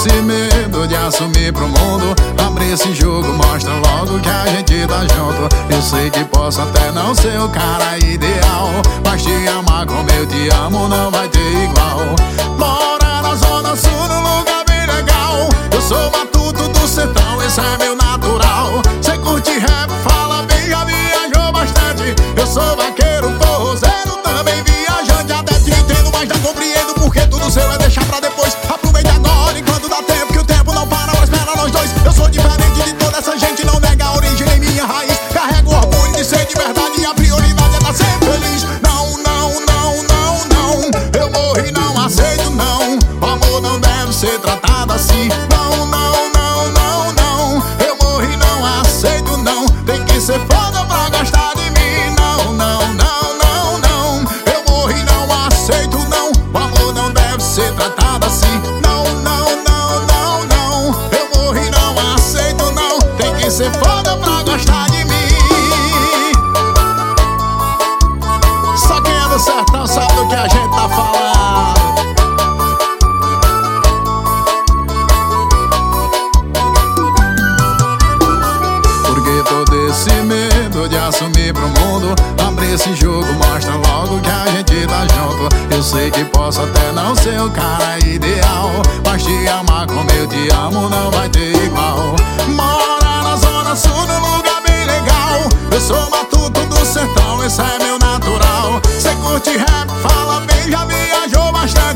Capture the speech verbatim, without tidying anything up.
desse medo de assumir pro mundo, abre esse jogo, mostra logo que a gente tá junto. Eu sei que posso até não ser o cara ideal, mas te amar como eu te amo não vai ter igual. Mora na zona sul, num lugar bem legal. Eu sou matuto do sertão, esse é meu natural. Cê curte rap, fala bem, já viajou bastante. Eu sou vaqueiro, forrozeiro, também viajante. Até te entendo, mas não compreendo porque tudo seu é deixar pra depois. Aproveita agora enquanto dá tempo, que o tempo não para, mas espera nós dois. Eu sou diferente de toda essa gente, não nega a origem nem minha raiz. Carrego o orgulho de ser de verdade e a prioridade é estar sempre feliz. Não, não, não, não, não, eu morro e não aceito não. O amor não deve ser tratado assim. Não, não, não, não, não, eu morro e não aceito não. Tem que ser foda pra gostar de mim. Não, não, não, não, não, eu morro e não aceito não. O amor não deve ser tratado assim. Não, não, não, não, não, eu morro e não aceito não. Tem que ser foda pra gostar de mim. Só quem é do sertão sabe do que a gente tá falando. Porque todo esse medo de assumir pro mundo, abre esse jogo, mostra logo que a gente tá junto. Eu sei que posso até não ser o cara ideal, mas te amar como eu te amo não vai ter igual. Mora na zona sul, num lugar bem legal. Eu sou matuto do sertão, esse é meu natural. Cê curte rap, fala bem, já viajou bastante.